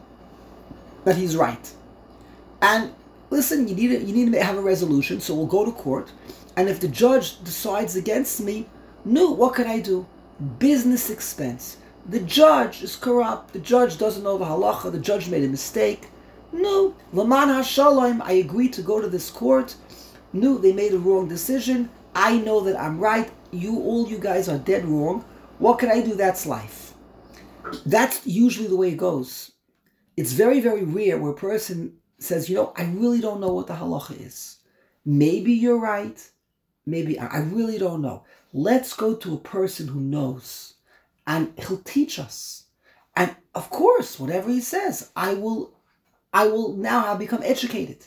that he's right. And listen, you need to, you need to have a resolution. So we'll go to court, and if the judge decides against me, no, what can I do? Business expense. The judge is corrupt. The judge doesn't know the halacha. The judge made a mistake. No, Laman HaShalom, I agreed to go to this court. No, they made a wrong decision. I know that I'm right. You, all you guys are dead wrong. What can I do? That's life. That's usually the way it goes. It's very, very rare where a person says, you know, I really don't know what the halacha is. Maybe you're right. Maybe, I really don't know. Let's go to a person who knows, and he'll teach us. And of course, whatever he says, I will, I will now have become educated.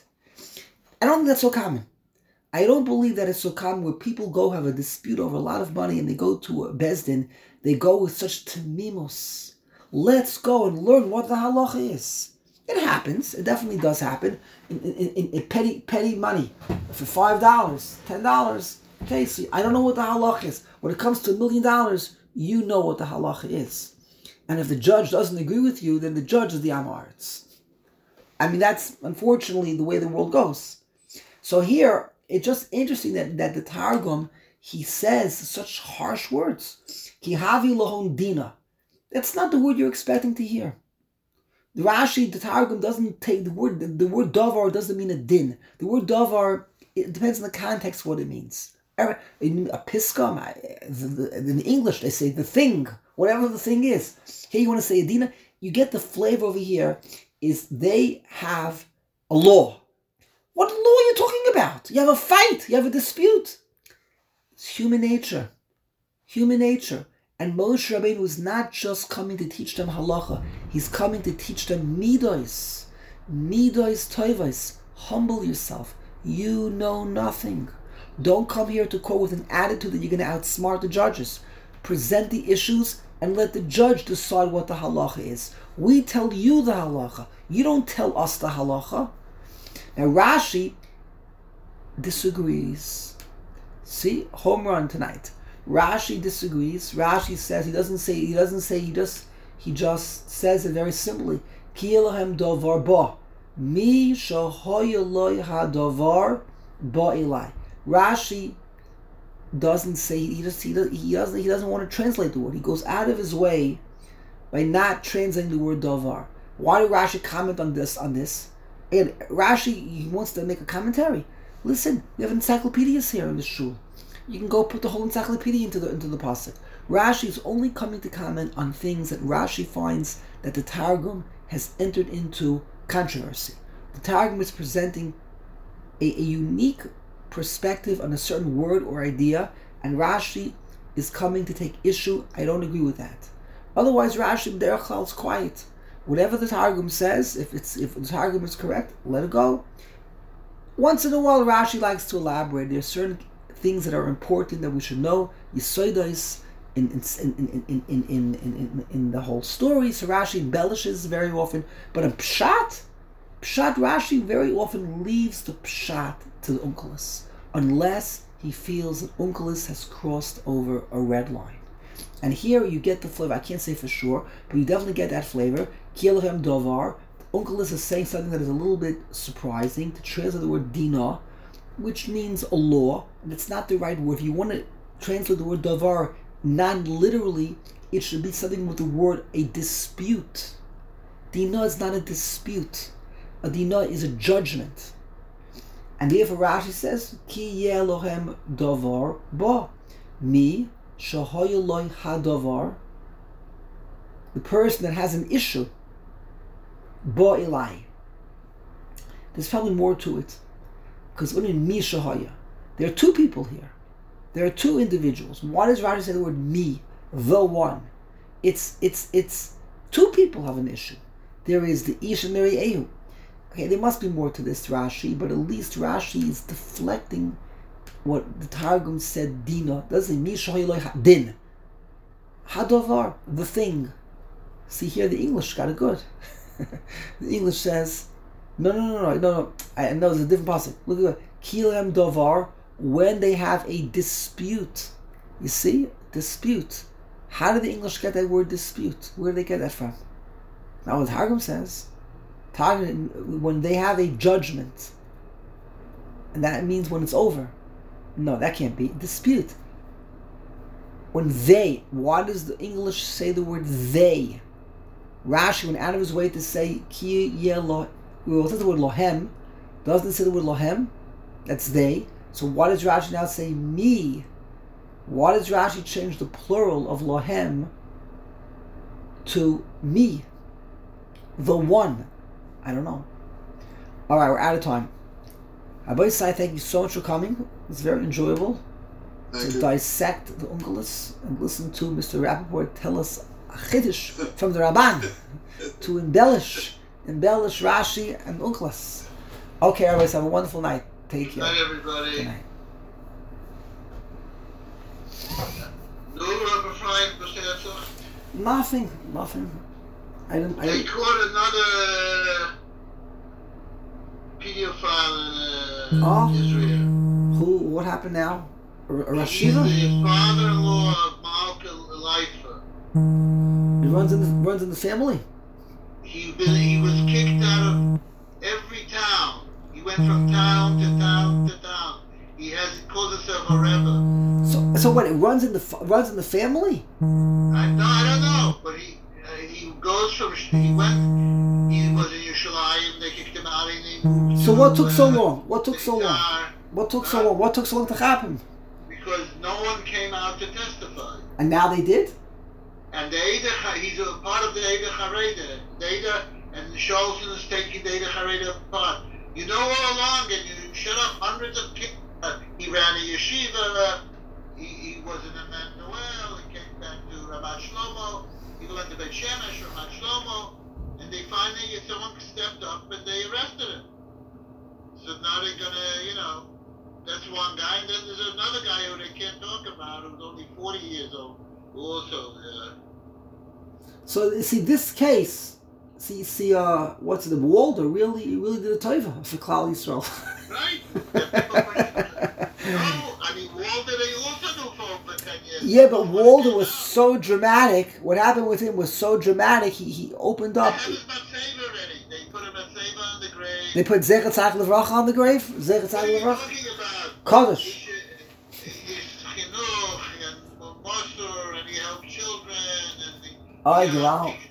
I don't think that's so common. I don't believe that it's so common where people go have a dispute over a lot of money and they go to a Bezdin, they go with such tamimus. Let's go and learn what the halacha is. It happens. It definitely does happen. In, in, in, in petty petty money, for five dollars, ten dollars. Okay, so I don't know what the halach is. When it comes to a million dollars, you know what the halach is. And if the judge doesn't agree with you, then the judge is the Amaretz. I mean, that's unfortunately the way the world goes. So here, it's just interesting that, that the Targum, he says such harsh words. Ki havi lohon dina. That's not the word you're expecting to hear. The Rashi, the Targum doesn't take the word, the, the word davar doesn't mean a din. The word davar, it depends on the context what it means. A piskam, in English they say the thing, whatever the thing is. Here you want to say a dina, you get the flavor over here is they have a law. What law are you talking about? You have a fight, you have a dispute. It's human nature. Human nature. And Moshe Rabbeinu was not just coming to teach them halacha, he's coming to teach them midos. Midos toivos. Humble yourself. You know nothing. Don't come here to court with an attitude that you're going to outsmart the judges. Present the issues and let the judge decide what the halacha is. We tell you the halacha. You don't tell us the halacha. Now Rashi disagrees. See, home run tonight. Rashi disagrees. Rashi says he doesn't say he doesn't say he just he just says it very simply. Ki Elohem davar ba mi shahoy loy hadavar ba ilai. Rashi doesn't say he just he doesn't he doesn't he doesn't want to translate the word. He goes out of his way by not translating the word davar. Why did Rashi comment on this on this? And Rashi he wants to make a commentary. Listen, we have encyclopedias here in the shul. You can go put the whole encyclopedia into the into the pasuk. Rashi is only coming to comment on things that Rashi finds that the Targum has entered into controversy. The Targum is presenting a, a unique perspective on a certain word or idea, and Rashi is coming to take issue. I don't agree with that. Otherwise, Rashi B'derech Klal is quiet. Whatever the Targum says, if it's if the Targum is correct, let it go. Once in a while, Rashi likes to elaborate. There are certain things that are important that we should know. Yisodos in in in in in in in, in the whole story. So Rashi embellishes very often, but in Pshat, Pshat Rashi very often leaves the Pshat to the Onkelos, unless he feels that Onkelos has crossed over a red line. And here you get the flavor. I can't say for sure, but you definitely get that flavor. Ki Elohem davar. Onkelos is saying something that is a little bit surprising. To translate the word dina, which means a law, and it's not the right word. If you want to translate the word davar non-literally, it should be something with the word a dispute. Dina is not a dispute. A dina is a judgment. And therefore Rashi says, Ki Elohem davar ba mi shahoyeloi hadavar. The person that has an issue, ba ilai. There's probably more to it. Because what in mi shahaya? There are two people here. There are two individuals. Why does Rashi say the word me, the one? It's it's it's two people have an issue. There is the Ish and there is Ehu. Okay, there must be more to this Rashi, but at least Rashi is deflecting what the Targum said dina. Doesn't mi shahaya din. Hadavar, the thing. See here, the English got it good. The English says, no, no, no, no, no, no. I know there's a different passage. Look at that. Ki Elohem davar, when they have a dispute. You see? Dispute. How did the English get that word dispute? Where did they get that from? Now what Targum says, Targum, when they have a judgment, and that means when it's over. No, that can't be. Dispute. When they, why does the English say the word they? Rashi went out of his way to say Ki Yelo. Well, it says the word lohem. Doesn't it say the word lohem? That's they. So why does Rashi now say me? Why does Rashi change the plural of lohem to me? The one. I don't know. Alright, we're out of time. Rabbi Sai, thank you so much for coming. It's very enjoyable Thank to you. dissect the Onkelos and listen to Mister Rappaport tell us a chiddush from the Rabban, to embellish embellish Rashi and Onkelos. Okay, everybody, have a wonderful night. Take care. Night, everybody. Good night. No rubber flying for Santa. Nothing, nothing. I didn't. I They didn't. caught another pedophile in uh, Oh. Israel. Who? What happened now? A, a Rosh He's Yeshiva? the father-in-law of Malka Leifer. He runs in the runs in the family. He been, he was kicked out of every town. He went from town to town to town. He has he calls himself a rebbe. So so what? It runs in the fa- runs in the family. I no, I don't know, but he uh, he goes from he went. He was in Yerushalayim. They kicked him out, and he moved. So to, what took so uh, long? What took so long? Tsar, What took so long? What took so long to happen? Because no one came out to testify. And now they did. And the Eida, he's a part of the Eida Hareda. The Eida, and Scholzen is taking the Eida Hareda apart. You know all along, and you shut up hundreds of kids. Uh, he ran a yeshiva. He, he was in Emmanuel. He came back to Ramat Shlomo. He went to Beit Shemesh, Ramat Shlomo. And they finally, someone stepped up and they arrested him. So now they're gonna, you know, that's one guy. And then there's another guy who they can't talk about who's only forty years old. Who also, uh, So you see this case. See, see, uh, what's the Walder really, really did a taiva for Klal Yisrael. right? No, I mean, Walter, they also knew for for ten years. Yeah, but Walder was so dramatic. What happened with him was so dramatic. He he opened They up. had his Matseva already. They put a Matseva on the grave. They put Zecher Tzach Levracha on the grave. Zecher What Tzach are you Levracha. talking about? Kaddish. His chinuch and Mosur, and he helped children, and he, Oh, you know, wow. he-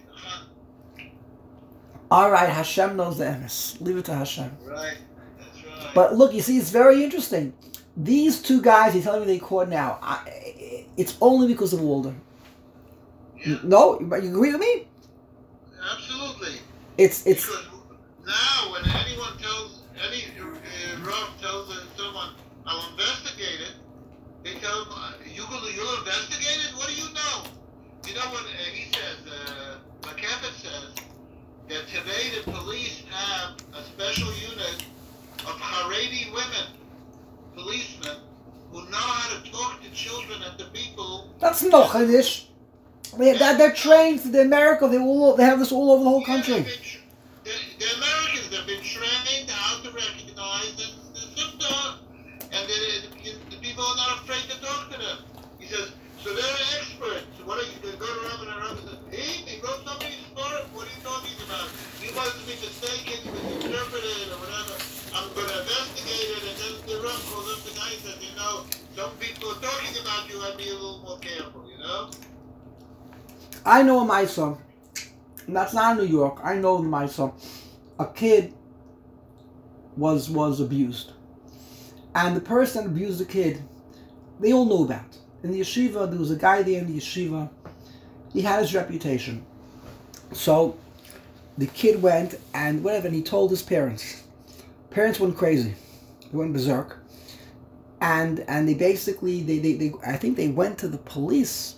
All right, Hashem knows the emes. Leave it to Hashem. Right, that's right. But look, you see, it's very interesting. These two guys, you're telling me they caught now. I, it's only because of Walder. Yeah, No, you agree with me? absolutely. It's it's. Because now, when anyone tells, any uh, Rav tells uh, someone, I'll investigate it, they tell him, uh, you will, you'll investigate it? What do you know? You know what uh, he says, uh, McCaffett says, that today the police have a special unit of Haredi women, policemen, who know how to talk to children and to people. That's no Chiddush. They, they're, they're trained for the America. They all they have this all over the whole Yeah, country. they've been tr- the, the Americans have been trained how to recognize the, the symptom, and the, the, the people are not afraid to talk to them. He says, so they're experts. What are you going to go to Rabbi and Rabbi says, hey, they wrote somebody's story. What are you talking about? You must be mistaken, misinterpreted, or whatever. I'm going to investigate it, and then the Rabbi calls up the guy and says, you know, some people are talking about you, I'd be a little more careful, you know? I know my son. And that's not in New York. I know my son. A kid was was abused, and the person that abused the kid, they all know about. In the yeshiva, there was a guy there in the yeshiva. He had his reputation. So the kid went and whatever, and he told his parents. Parents went crazy. They went berserk. And and they basically, they, they, they I think they went to the police.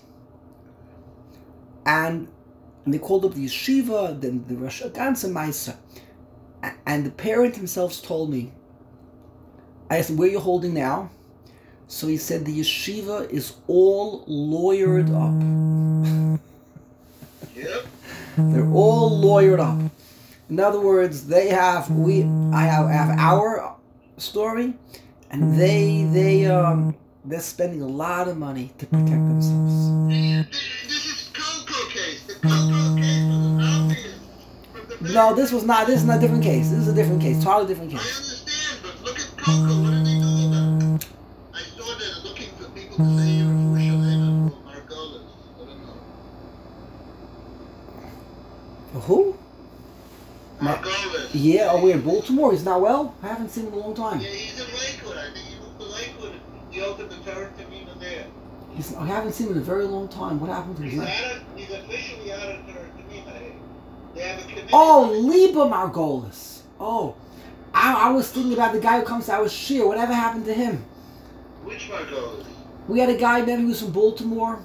And, and they called up the yeshiva, then the Rosh Ganze Maisa. And the parent himself told me, I asked him, where are you holding now? So he said the yeshiva is all lawyered up. Yep. They're all lawyered up. In other words, they have we I have, I have our story, and they they um they're spending a lot of money to protect themselves. This is Coco case. The Coco case was obvious from the very No, this was not. This is not a different case. This is a different case. Totally different I case. understand, but look at Coco. What did they do about it? I saw they're looking for people to say you're for Shalema or Margolis. I don't know. Who? Margolis. Yeah, oh, we're in Baltimore. He's not well. I haven't seen him in a long time. Yeah, he's in Lakewood. I think he moved to Lakewood. He opened the Torah Tamina there. He's, I haven't seen him in a very long time. What happened to his He's leg? out of, he's officially out of Torah Tamina. They have a committee. Oh, Liba Margolis. Oh, I, I was thinking about the guy who comes to our shir. Whatever happened to him? Which Margolis? We had a guy then who was from Baltimore.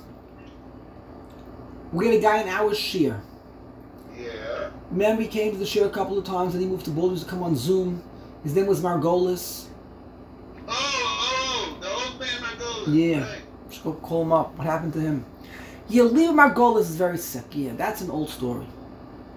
We had a guy in our shir. Yeah. Remember, he came to the shir a couple of times, and he moved to Baltimore. He used to come on Zoom. His name was Margolis. Oh, oh, the old man Margolis. Yeah. Right. Just go call him up. What happened to him? Yeah, Liba Margolis is very sick. Yeah, that's an old story.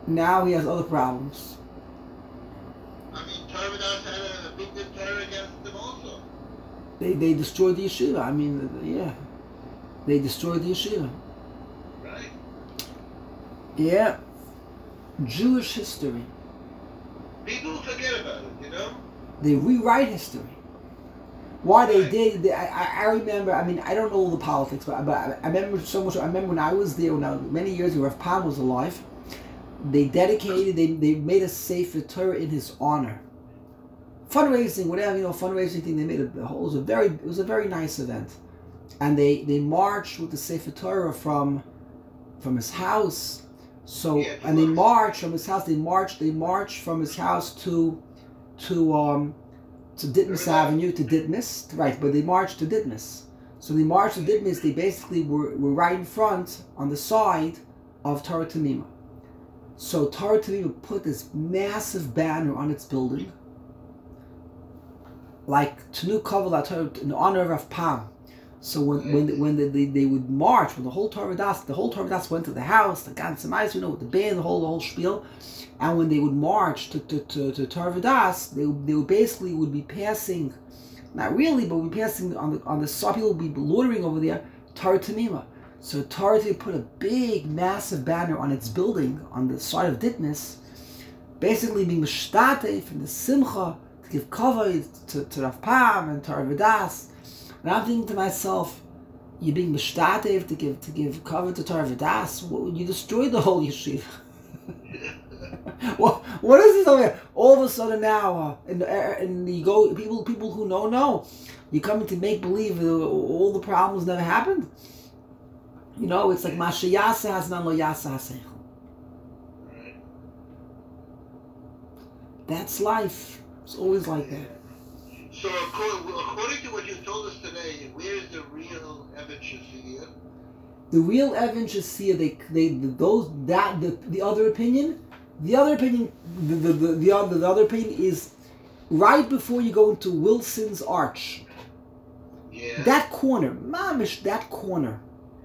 Now he has other problems. I mean, Tarvadas had a, a big deter against them also. They they destroyed the yeshiva. I mean, yeah, they destroyed the yeshiva. Right. Yeah, Jewish history. People forget about it, you know? They rewrite history. Why they Right. did? They, I, I remember. I mean, I don't know all the politics, but but I, I remember so much. I remember when I was there, when I, many years ago, Rav Pam was alive. They dedicated. They they made a Sefer Torah in his honor. Fundraising, whatever, you know, fundraising thing. They made a the whole. It was a very it was a very nice event, and they they marched with the Sefer Torah from from his house. So Yeah, and they marched. marched from his house. They marched. They marched from his house to to um to Ditmas Right. Avenue to Ditmas, right? But they marched to Ditmas. So they marched to Ditmas. They basically were, were right in front on the side of Torah Tamima. So Torah Tamima put this massive banner on its building, like Tanu Kavala Torah in honor of Rav Pam. So when when when they, they, they would march, when the whole Torah Das, the whole Torah Das went to the house, the ganze Meis, you know, with the band, the whole the whole spiel, and when they would march to to to, to Torah Das, they would- they would basically would be passing, not really, but would be passing on the on the side. People would be loitering over there, Torah Tamima. So Torah Tamima put a big, massive banner on its building on the side of Ditmas, basically being mishtate from the Simcha to give cover to to Rav Pam and Torah Das. And I'm thinking to myself, you're being mishtatev to give to give cover to Torah V'das. What, you destroyed the whole yeshiva. what what is this over here? All of a sudden now, uh, and and you go people people who know know, you're coming to make believe that all the problems never happened. You know, it's like Masha Yasa Hasnan Lo Yasa Haseichel. Right. That's life. It's always like that. So according, according to what you told us today, where is the real Evan Shafir? The real Evan Shasia, they they those that the the other opinion, the other opinion, the the the, the other the other opinion is right before you go into Wilson's Arch. Yeah. That corner, mamish, that corner,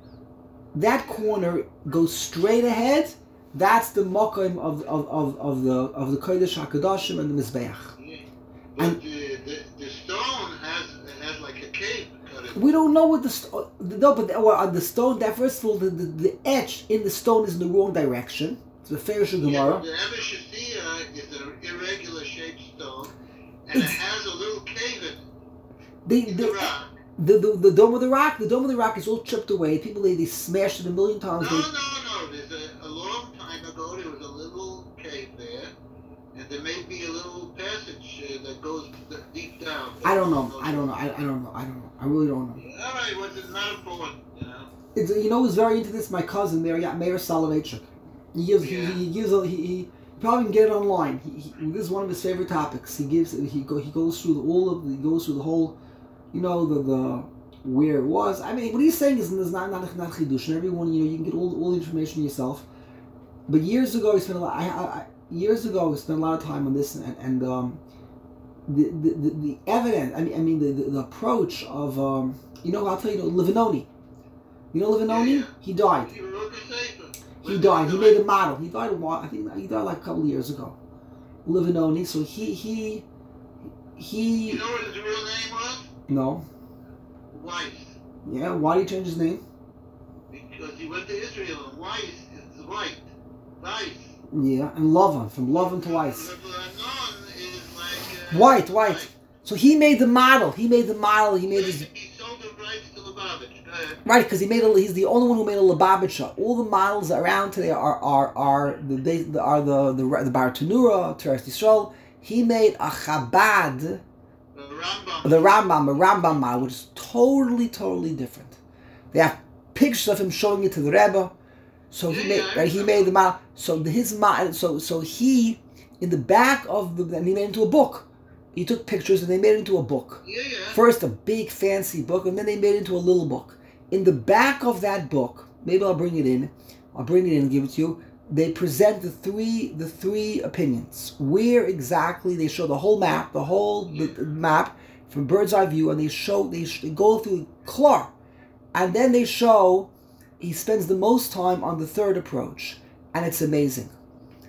that corner goes straight ahead. That's the makom of of of of the of the Kodesh Hakadoshim and the Mizbeach. Yeah. But And- the, the the stone has has like a cape cut it. We don't know what the st- no, but the, well, on the stone. That first of all, the, the, the etch in the stone is in the wrong direction. It's a Farish Yeah, Gemara. but the Evan Shafir is an irregular shaped stone, and it It's- has a little cave in, They, in the the, rock. the, the the dome of the rock, the dome of the rock is all chipped away. People they, they smashed it a million No, times. no, They, no. There's a, a long time ago there was a little cave there, and there may be a little passage uh, that goes d- deep down. I don't know. I don't know. I, I don't know. I don't know. I really don't know. All right, well, it's not important, you know. It's, you know who's very into this? My cousin, Mayor, Mayor Soloveitchik. He gives, he, Yeah. he gives, a, he, he you probably can get it online. He, he, this is one of his favorite topics. He gives, he go, he goes through the, all of, the, he goes through the whole, you know, the the where it was. I mean, what he's saying is, is not not not chidush, and everyone, you know, you can get all all the information yourself. But years ago, he spent a lot. I, I, I years ago, he spent a lot of time on this, and and um, the the the, the evidence. I mean, I mean the, the, the approach of um, you know, I'll tell you, you know, Livanoni. You know Livanoni? Yeah, yeah. He died. He wrote the Sefer. He died. He made a model. He died a while. I think he died like a couple of years ago. Livanoni. So he he he. You know what his real name was? No. Weiss. Yeah. Why did he change his name? Because he went to Israel, and Weiss is white. Weiss. Yeah, and Lovin, from Lovin to Weiss. Lebanon is like... Uh, White, white. So he made the model. He made the model. He made his He sold the rights to Lubavitch. Go ahead. right because he made a. He's the only one who made a Lubavitcher. All the models around today are are are the they are the the the Bar Tanura, Teres Yisrael. He made a Chabad, The Rambam. the Rambam, a Rambam model, which is totally totally different. They have pictures of him showing it to the Rebbe. So he Yeah, made yeah, I right, he remember. made the model. So the, his model. So so he in the back of the and he made it into a book. He took pictures and they made it into a book. Yeah, yeah. First a big fancy book, and then they made it into a little book. In the back of that book, maybe I'll bring it in. I'll bring it in and give it to you. They present the three the three opinions. Where exactly they show the whole map, the whole the, the map from bird's eye view, and they show they, sh- they go through Klar, and then they show he spends the most time on the third approach, and it's amazing.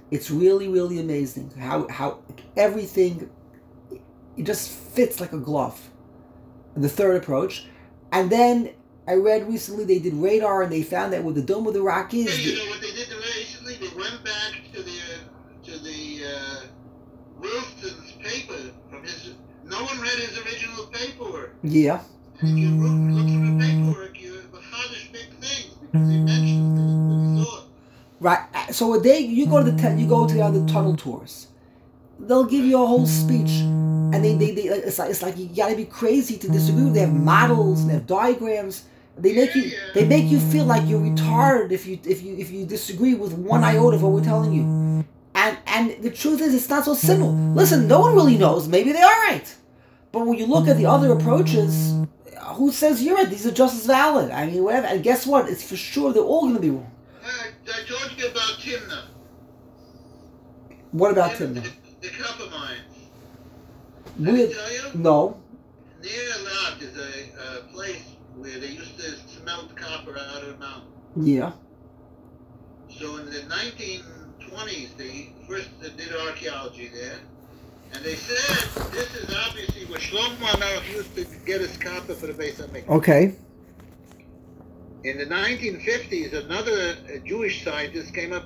It's really, really amazing how how everything, it just fits like a glove. The third approach. And then I read recently they did radar and they found that where the dome of the rock is. Hey, you know what they did recently? They went back to the uh, to the uh, Wilson's paper from his. No one read his original paperwork. Yeah. And if you look, look through the paperwork, you have big things because he mentioned things that he saw. Right. So a day you go to the te- you go to the other tunnel tours. They'll give you a whole speech, and they, they, they it's like it's like you gotta be crazy to disagree. They have models and they have diagrams. They make you they make you feel like you're retarded if you if you if you disagree with one iota of what we're telling you. And and the truth is, it's not so simple. Listen, no one really knows. Maybe they are right, but when you look at the other approaches, who says you're right? These are just as valid. I mean, whatever. And guess what? It's for sure they're all going to be wrong. I, I told you about Timna. What about Tim, Timna? The, the copper mines. We, Did I tell you? no. Near Lat is a, a place where they used to smelt copper out of the mountain. Yeah. So in the nineteen twenties, they first did archaeology there, and they said this is obviously where Shlomo HaMelech used to get his copper for the Beis HaMikdash. Okay. In the nineteen fifties, another uh, Jewish scientist came up